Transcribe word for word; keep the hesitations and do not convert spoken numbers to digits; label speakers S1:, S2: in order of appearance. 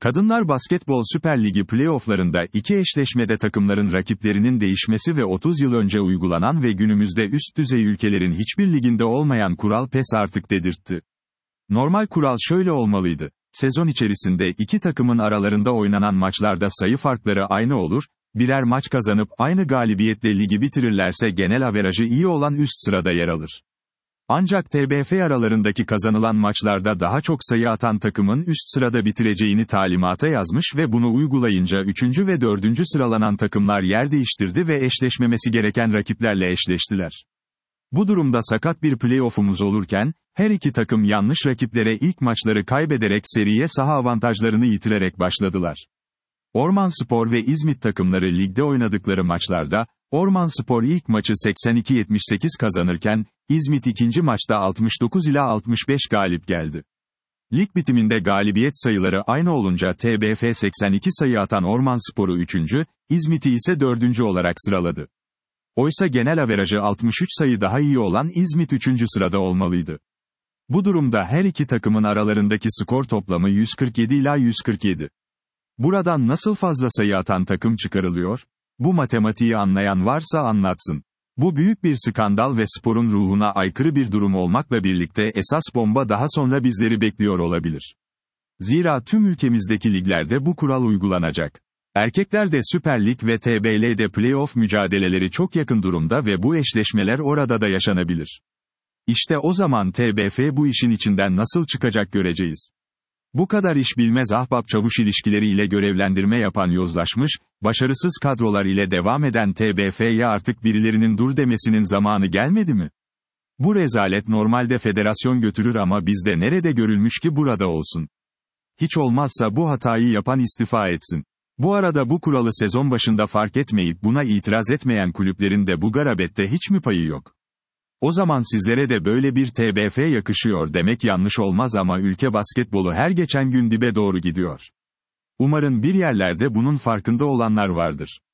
S1: Kadınlar Basketbol Süper Ligi playofflarında iki eşleşmede takımların rakiplerinin değişmesi ve otuz yıl önce uygulanan ve günümüzde üst düzey ülkelerin hiçbir liginde olmayan kural pes artık dedirtti. Normal kural şöyle olmalıydı. Sezon içerisinde iki takımın aralarında oynanan maçlarda sayı farkları aynı olur, birer maç kazanıp aynı galibiyetle ligi bitirirlerse genel averajı iyi olan üst sırada yer alır. Ancak T B F aralarındaki kazanılan maçlarda daha çok sayı atan takımın üst sırada bitireceğini talimata yazmış ve bunu uygulayınca üçüncü ve dördüncü sıralanan takımlar yer değiştirdi ve eşleşmemesi gereken rakiplerle eşleştiler. Bu durumda sakat bir playoff'umuz olurken, her iki takım yanlış rakiplere ilk maçları kaybederek seriye saha avantajlarını yitirerek başladılar. Ormanspor ve İzmit takımları ligde oynadıkları maçlarda, Ormanspor ilk maçı seksen iki yetmiş sekiz kazanırken, İzmit ikinci maçta altmış dokuz ila altmış beş galip geldi. Lig bitiminde galibiyet sayıları aynı olunca T B F seksen iki sayı atan Ormanspor'u üçüncü, İzmit'i ise dördüncü olarak sıraladı. Oysa genel averajı altmış üç sayı daha iyi olan İzmit üçüncü sırada olmalıydı. Bu durumda her iki takımın aralarındaki skor toplamı yüz kırk yedi ila yüz kırk yedi. Buradan nasıl fazla sayı atan takım çıkarılıyor? Bu matematiği anlayan varsa anlatsın. Bu büyük bir skandal ve sporun ruhuna aykırı bir durum olmakla birlikte esas bomba daha sonra bizleri bekliyor olabilir. Zira tüm ülkemizdeki liglerde bu kural uygulanacak. Erkeklerde Süper Lig ve T B L'de playoff mücadeleleri çok yakın durumda ve bu eşleşmeler orada da yaşanabilir. İşte o zaman T B F bu işin içinden nasıl çıkacak göreceğiz. Bu kadar iş bilmez ahbap-çavuş ilişkileriyle görevlendirme yapan yozlaşmış, başarısız kadrolar ile devam eden T B F'ye artık birilerinin dur demesinin zamanı gelmedi mi? Bu rezalet normalde federasyon götürür ama bizde nerede görülmüş ki burada olsun? Hiç olmazsa bu hatayı yapan istifa etsin. Bu arada bu kuralı sezon başında fark etmeyip buna itiraz etmeyen kulüplerin de bu garabette hiç mi payı yok? O zaman sizlere de böyle bir T B F yakışıyor demek yanlış olmaz ama ülke basketbolu her geçen gün dibe doğru gidiyor. Umarım bir yerlerde bunun farkında olanlar vardır.